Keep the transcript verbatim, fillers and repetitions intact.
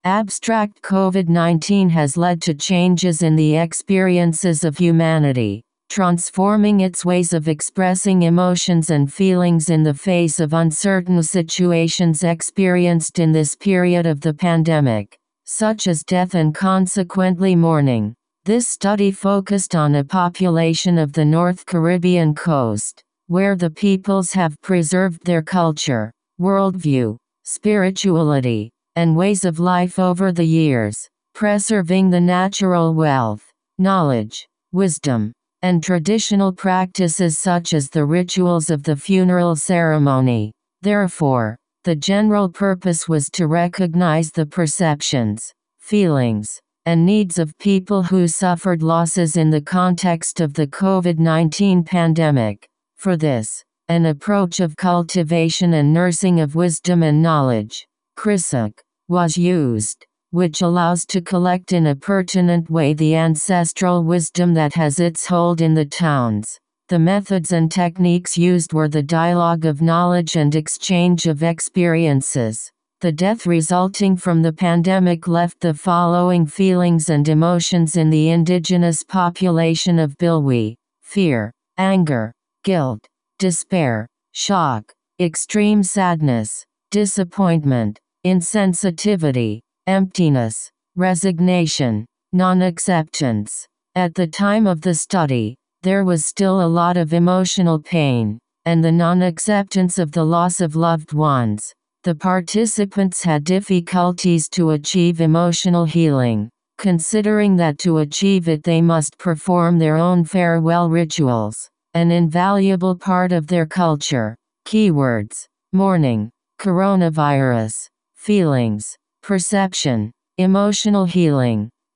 Abstract COVID nineteen has led to changes in the experiences of humanity, transforming its ways of expressing emotions and feelings in the face of uncertain situations experienced in this period of the pandemic, such as death and consequently mourning. This study focused on a population of the North Caribbean coast, where the peoples have preserved their culture, worldview, spirituality, and ways of life over the years, preserving the natural wealth, knowledge, wisdom, and traditional practices such as the rituals of the funeral ceremony. Therefore, the general purpose was to recognize the perceptions, feelings, and needs of people who suffered losses in the context of the COVID nineteen pandemic. For this, an approach of cultivation and nursing of wisdom and knowledge, Krisak, was used, which allows to collect in a pertinent way the ancestral wisdom that has its hold in the towns. The methods and techniques used were the dialogue of knowledge and exchange of experiences. The death resulting from the pandemic left the following feelings and emotions in the indigenous population of Bilwi: fear, anger, guilt, despair, shock, extreme sadness, disappointment, insensitivity, emptiness, resignation, non-acceptance. At the time of the study, there was still a lot of emotional pain, and the non-acceptance of the loss of loved ones. The participants had difficulties to achieve emotional healing, considering that to achieve it they must perform their own farewell rituals, an invaluable part of their culture. Keywords: mourning, coronavirus, feelings, perception, emotional healing.